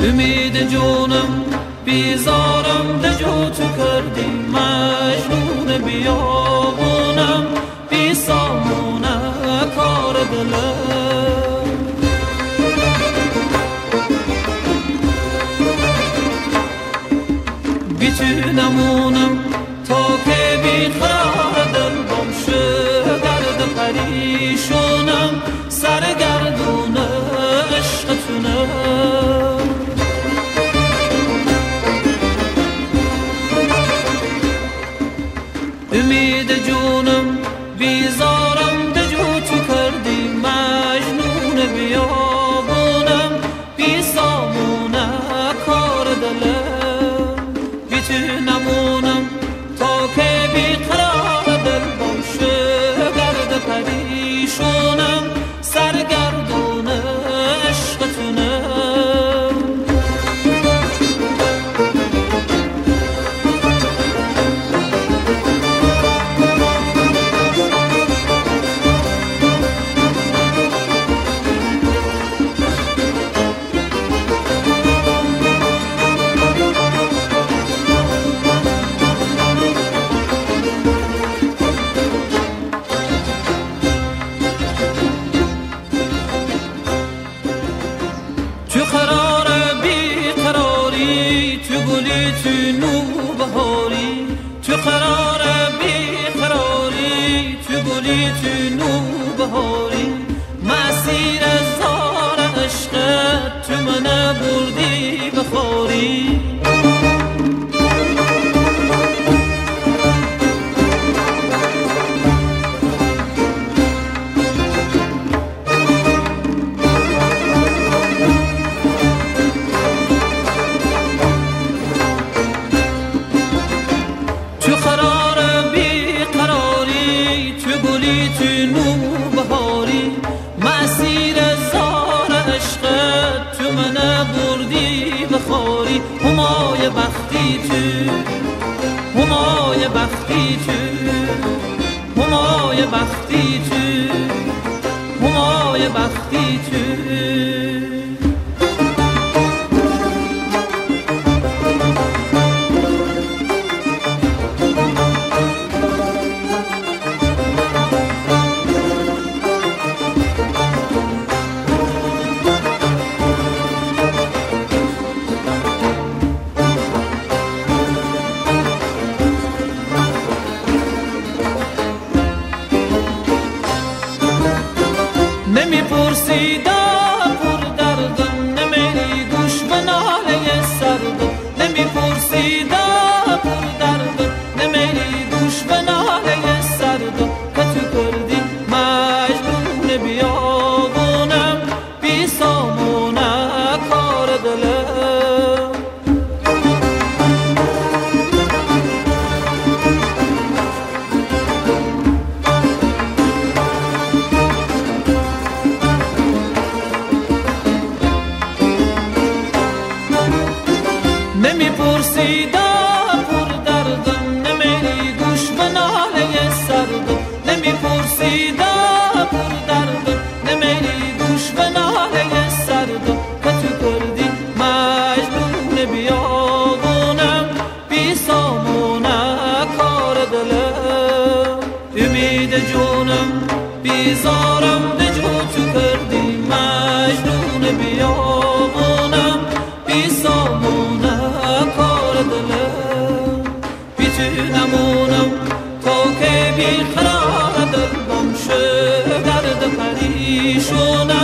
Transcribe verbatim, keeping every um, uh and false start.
امید جونم بیزارم دجو تو کردی مجنون بیابونم بی سامونه کار دلم بی تو نمونم تا که بی قرار دل بام شه درد پریشونم سرگردون عشقتونم امید جونم بیزارم دجو تو کردی مجنون بیابونم بی سامونه کار دلم بی تو نمونم تا که بی قرار دل بام شه درد پریشونم سرگردون عشقتونم تو قرار بی قراری تو گلی تو نوبهاری تو قرار بی قراری تو گلی تو نوبهاری مسیر زار عشقت تو من بردی بخاری تو قرار بی قراری تو گلی تو نوبهاری مسیر زار عشقت تو من بردی بخاری همای بختی تو همای بختی تو همای بختی تو همای بختی تو نمی پرسیده پر دردم نمیری گوش به ناله سردم نمی پرسیده پر دردم نمیری گوش به ناله سردم که تو کردی مجنون بیابونم بی سامونه کار دلم نمی پرسیده پر دردم نمیری گوش به ناله سردم نمی پرسیده پر دردم نمیری گوش به ناله سردم که تو کردی مجنون بیابونم بی سامونه کار دلم امید جونم بیزارم دجو تو کردی مجنون بیابونم بی سامونه کار دلم بی تو نمونم تا که بی قرار دل بام شه درد پریشونم